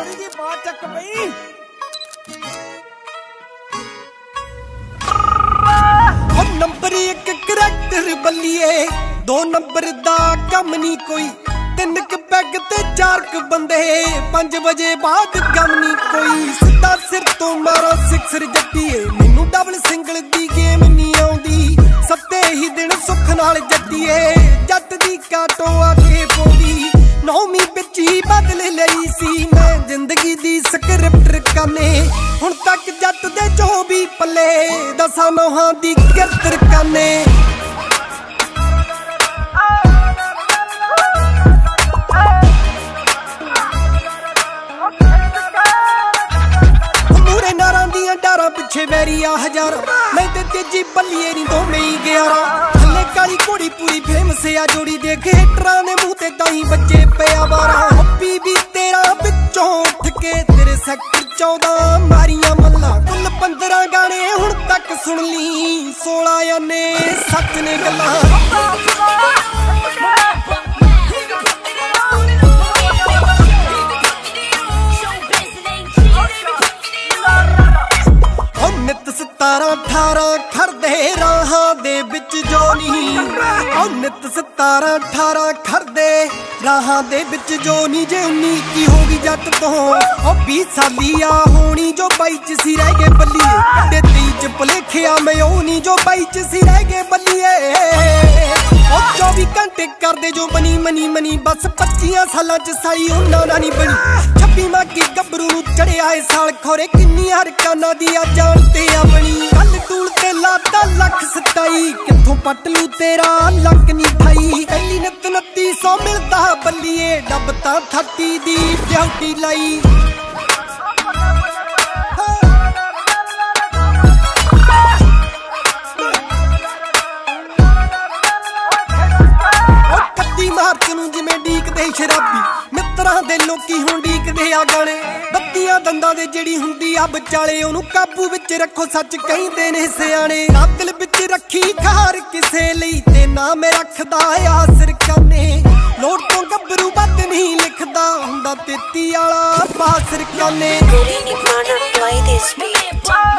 थोड़ी जी बात चक पई नंबर 1 करैक्टर बल्लिए 2 नंबर दा कम नहीं कोई 3 क पैग ते 4 क बंदे 5 बजे बाद गम नहीं कोई सिद्धा सिर तो मारो सिक्सर जट्टीए मैनू डबल सिंगल दी गेम नहीं आउंदी सत्ते ही दिन सुख नाल जट्टीए जट दी काटो आके पौंदी नौवीं बिच ही बदल लई सी मैं जिंदगी दी स्क्रिप्ट काने हुण तक जट दे जो भी पल्ले दसां नौहां दी किरतर काने डारा पिछे वैरिया हजार मैं ते तेजी बल्लिए नी दो में ही 11 थल्ले काली घोड़ी पूरी फेमस आ जोड़ी देख हिटरां दे मुंह ते ताई बच्चे पिया 12 हप्पी भी तेरा विचों उठ के तेरे सेक्टर 14 मारियां मल्ला कुल 15 गाने हुण तक सुन ली 16 याने सच ने गल्लां नित 17-18 खरदे राहां दे विच जोनी नित 17-18 खरदे राहां दे विच जोनी जे 19 होगी जट तो 20 सालिया होनी जो 22 च सी रह गए बल्लिए ते 23 च भुलेखिया मैं ओनी जो 22 च सी रह गए बल्लिए 24 घंटे करदे जो मनी मनी मनी बस 25 सालां च साई उन्हां दा नहीं बनी 26 मागी गबरू नूं चढ़िया है साल खोरे किन्नी हरकाना दी आ जानते अपनी गल टूल ते लाता लख 27 कित्थों पट लू तेरा लक नहीं ठाई पहली नित 2900 मिलदा बल्लिए डब तां 30 दी ड्यूटी लाई मार्च नूं जिवें ਡੀਕਦੇ शराबी मित्रां दे लोकी हुण ਡੀਕਦੇ आ गाने बत्तियां दंदां दे जेड़ी हुंदी आ विचाले ओनू काबू विच रखो सच कहिंदे ने सियाणे ना दिल विच रखी खार किसे लई ते ना मैं रखदा आसर काने लोड़ तो गबरू बद नहीं लिखदा हुंदा 33 वाला बासर काने